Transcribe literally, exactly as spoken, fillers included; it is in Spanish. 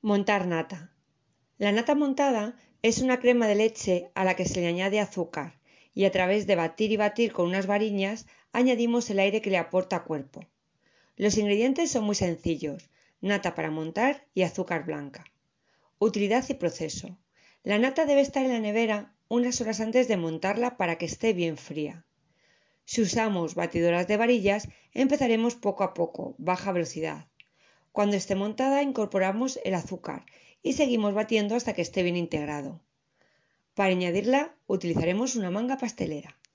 Montar nata. La nata montada es una crema de leche a la que se le añade azúcar y a través de batir y batir con unas variñas añadimos el aire que le aporta cuerpo. Los ingredientes son muy sencillos: nata para montar y azúcar blanca. Utilidad y proceso. La nata debe estar en la nevera unas horas antes de montarla para que esté bien fría. Si usamos batidoras de varillas, empezaremos poco a poco, baja velocidad. Cuando esté montada, incorporamos el azúcar y seguimos batiendo hasta que esté bien integrado. Para añadirla, utilizaremos una manga pastelera.